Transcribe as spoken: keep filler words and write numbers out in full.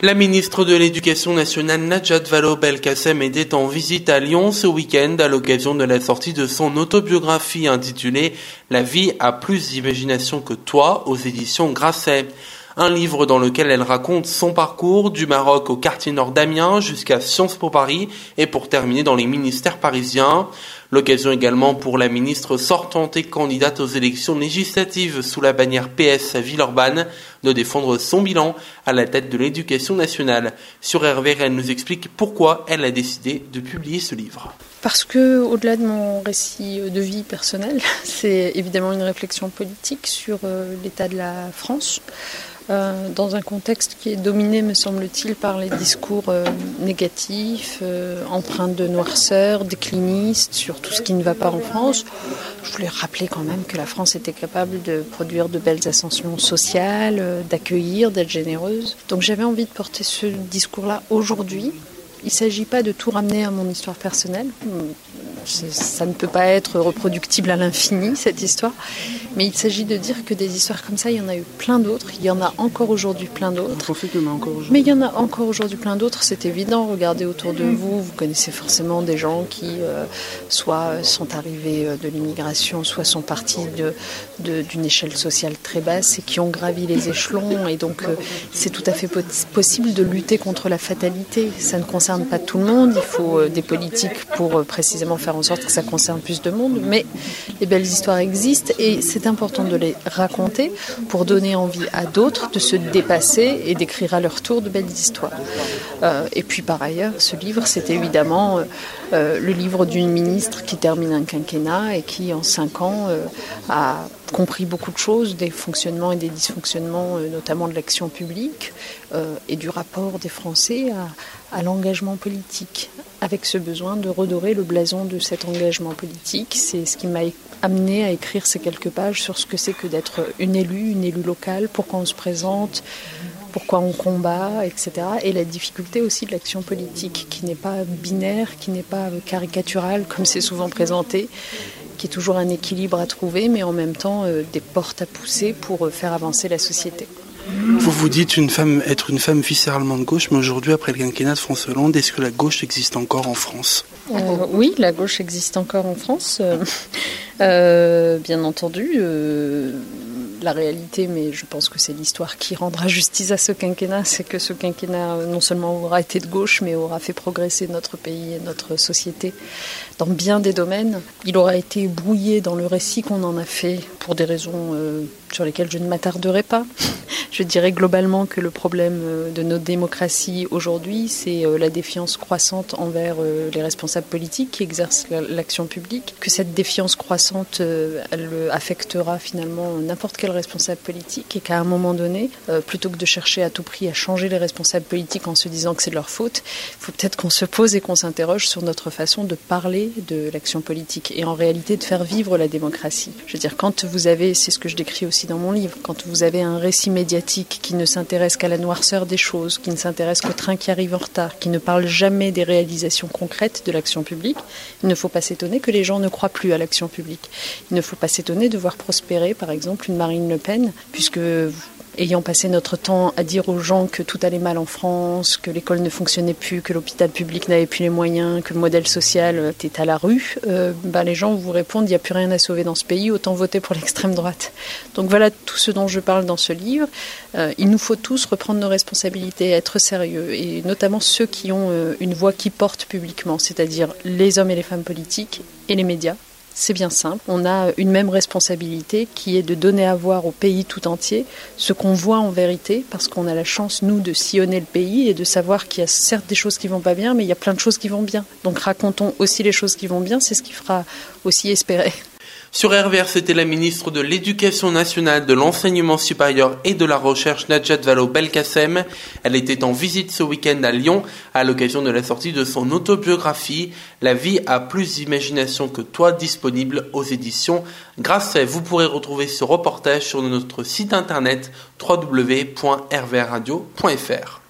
La ministre de l'Éducation nationale Najat Vallaud-Belkacem était en visite à Lyon ce week-end à l'occasion de la sortie de son autobiographie intitulée « La vie a plus d'imagination que toi » aux éditions Grasset. Un livre dans lequel elle raconte son parcours du Maroc au quartier nord d'Amiens jusqu'à Sciences Po Paris et pour terminer dans les ministères parisiens. L'occasion également pour la ministre sortante et candidate aux élections législatives sous la bannière P S à Villeurbanne de défendre son bilan à la tête de l'éducation nationale. Sur R V R, elle nous explique pourquoi elle a décidé de publier ce livre. Parce que, au-delà de mon récit de vie personnelle, c'est évidemment une réflexion politique sur euh, l'état de la France. Euh, dans un contexte qui est dominé, me semble-t-il, par les discours euh, négatifs, euh, empreints de noirceur, déclinistes, sur tout ce qui ne va pas en France. Je voulais rappeler quand même que la France était capable de produire de belles ascensions sociales, euh, d'accueillir, d'être généreuse. Donc j'avais envie de porter ce discours-là aujourd'hui. Il ne s'agit pas de tout ramener à mon histoire personnelle. Ça ne peut pas être reproductible à l'infini, cette histoire. Mais il s'agit de dire que des histoires comme ça, il y en a eu plein d'autres. Il y en a encore aujourd'hui plein d'autres. Mais il y en a encore aujourd'hui plein d'autres, c'est évident. Regardez autour de vous, vous connaissez forcément des gens qui euh, soit sont arrivés de l'immigration, soit sont partis de, de, d'une échelle sociale très basse et qui ont gravi les échelons. Et donc, euh, c'est tout à fait po- possible de lutter contre la fatalité. Ça ne concerne pas tout le monde. Il faut euh, des politiques pour euh, précisément faire en sorte que ça concerne plus de monde, mais les belles histoires existent et c'est important de les raconter pour donner envie à d'autres de se dépasser et d'écrire à leur tour de belles histoires. Euh, et puis par ailleurs, ce livre, c'est évidemment euh, le livre d'une ministre qui termine un quinquennat et qui, en cinq ans, euh, a compris beaucoup de choses, des fonctionnements et des dysfonctionnements, euh, notamment de l'action publique euh, et du rapport des Français à, à l'engagement politique, avec ce besoin de redorer le blason de cet engagement politique. C'est ce qui m'a amené à écrire ces quelques pages sur ce que c'est que d'être une élue, une élue locale, pourquoi on se présente, pourquoi on combat, et cetera. Et la difficulté aussi de l'action politique, qui n'est pas binaire, qui n'est pas caricaturale, comme c'est souvent présenté, qui est toujours un équilibre à trouver, mais en même temps euh, des portes à pousser pour euh, faire avancer la société. Vous vous dites une femme, être une femme viscéralement de gauche, mais aujourd'hui, après le quinquennat de François Hollande, est-ce que la gauche existe encore en France ? euh, Oui, la gauche existe encore en France, euh, euh, bien entendu. Euh, la réalité, mais je pense que c'est l'histoire qui rendra justice à ce quinquennat, c'est que ce quinquennat non seulement aura été de gauche, mais aura fait progresser notre pays et notre société dans bien des domaines. Il aura été brouillé dans le récit qu'on en a fait pour des raisons euh, sur lesquelles je ne m'attarderai pas. Je dirais globalement que le problème de notre démocratie aujourd'hui, c'est la défiance croissante envers les responsables politiques qui exercent l'action publique, que cette défiance croissante, elle affectera finalement n'importe quel responsable politique et qu'à un moment donné, plutôt que de chercher à tout prix à changer les responsables politiques en se disant que c'est de leur faute, il faut peut-être qu'on se pose et qu'on s'interroge sur notre façon de parler de l'action politique et en réalité de faire vivre la démocratie. Je veux dire, quand vous avez, c'est ce que je décris aussi dans mon livre, quand vous avez un récit médiatique qui ne s'intéresse qu'à la noirceur des choses, qui ne s'intéresse qu'au train qui arrive en retard, qui ne parle jamais des réalisations concrètes de l'action publique, il ne faut pas s'étonner que les gens ne croient plus à l'action publique. Il ne faut pas s'étonner de voir prospérer, par exemple, une Marine Le Pen, puisque ayant passé notre temps à dire aux gens que tout allait mal en France, que l'école ne fonctionnait plus, que l'hôpital public n'avait plus les moyens, que le modèle social était à la rue, euh, bah les gens vous répondent il n'y a plus rien à sauver dans ce pays, autant voter pour l'extrême droite. Donc voilà tout ce dont je parle dans ce livre. Euh, il nous faut tous reprendre nos responsabilités, être sérieux, et notamment ceux qui ont euh, une voix qui porte publiquement, c'est-à-dire les hommes et les femmes politiques et les médias. C'est bien simple, on a une même responsabilité qui est de donner à voir au pays tout entier ce qu'on voit en vérité, parce qu'on a la chance, nous, de sillonner le pays et de savoir qu'il y a certes des choses qui vont pas bien, mais il y a plein de choses qui vont bien. Donc racontons aussi les choses qui vont bien, c'est ce qui fera aussi espérer. Sur R V R, c'était la ministre de l'Éducation nationale, de l'Enseignement supérieur et de la Recherche, Najat Vallaud-Belkacem. Elle était en visite ce week-end à Lyon à l'occasion de la sortie de son autobiographie « La vie a plus d'imagination que toi » disponible aux éditions Grasset. Vous pourrez retrouver ce reportage sur notre site internet w w w point r v r radio point f r.